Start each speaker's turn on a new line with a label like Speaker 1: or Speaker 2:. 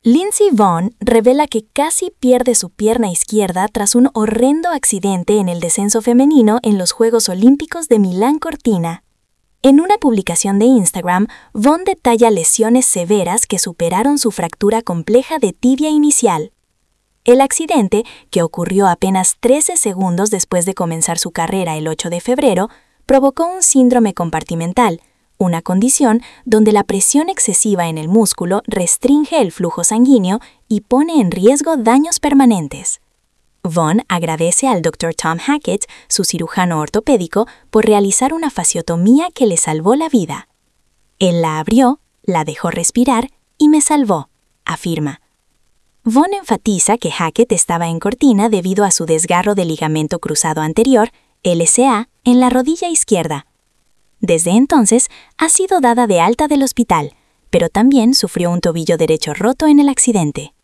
Speaker 1: Lindsey Vonn revela que casi pierde su pierna izquierda tras un horrendo accidente en el descenso femenino en los Juegos Olímpicos de Milán Cortina. En una publicación de Instagram, Vonn detalla lesiones severas que superaron su fractura compleja de tibia inicial. El accidente, que ocurrió apenas 13 segundos después de comenzar su carrera el 8 de febrero, provocó un síndrome compartimental, una condición donde la presión excesiva en el músculo restringe el flujo sanguíneo y pone en riesgo daños permanentes. Vonn agradece al Dr. Tom Hackett, su cirujano ortopédico, por realizar una fasciotomía que le salvó la vida. Él la abrió, la dejó respirar y me salvó, afirma. Vonn enfatiza que Hackett estaba en Cortina debido a su desgarro del ligamento cruzado anterior, LCA, en la rodilla izquierda. Desde entonces, ha sido dada de alta del hospital, pero también sufrió un tobillo derecho roto en el accidente.